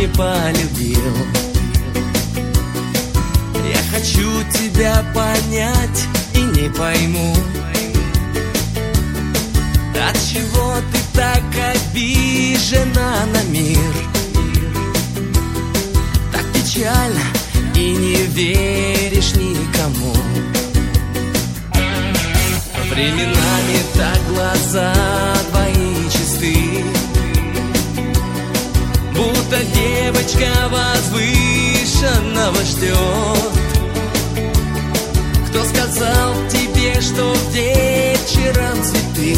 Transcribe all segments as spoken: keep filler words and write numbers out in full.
не полюбил. Я хочу тебя понять и не пойму, отчего ты так обижена на мир. Так печально и не веришь никому. Временами так глаза твои чисты, будто девочка возвышенного ждет. Кто сказал тебе, что вечером цветы?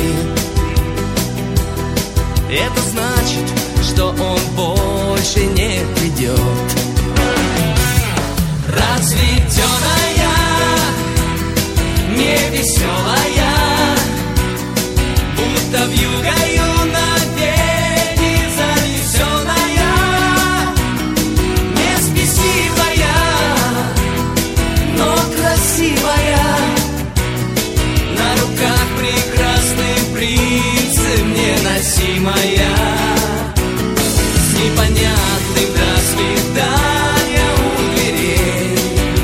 Это значит, что он больше не придет. Разведенная, невеселая, будто вьюгою навеки занесенная, неспесивая, но красивая, на руках прекрасный принцем неносимая, с непонятным до свидания у дверей,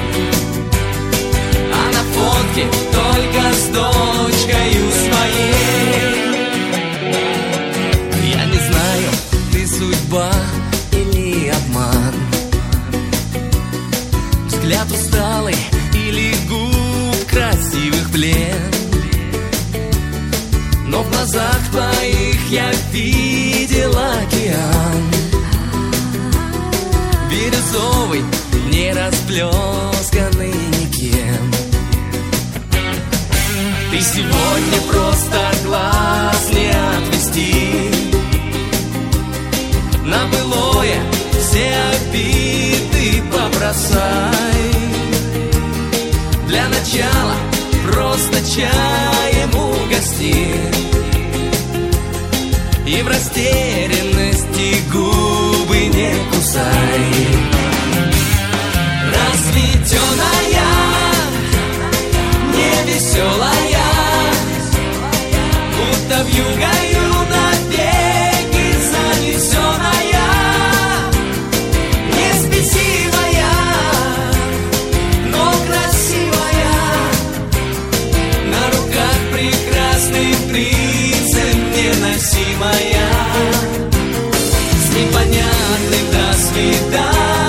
а на фотке только с дочкою своей. Я не знаю, ты судьба или обман, взгляд усталый или губ красивых плен, но в глазах твоих я видел океан, бирюзовый, не расплесканный никем. Ты сегодня просто глаз не отвести, на былое все обиды побросай. Для начала просто чаем угости и в растерянности губы не кусай. Разведенная, невеселая, будто вьюгою навеки занесенная, неспесивая, но красивая, на руках прекрасный принцем неносимая, с непонятным до свидания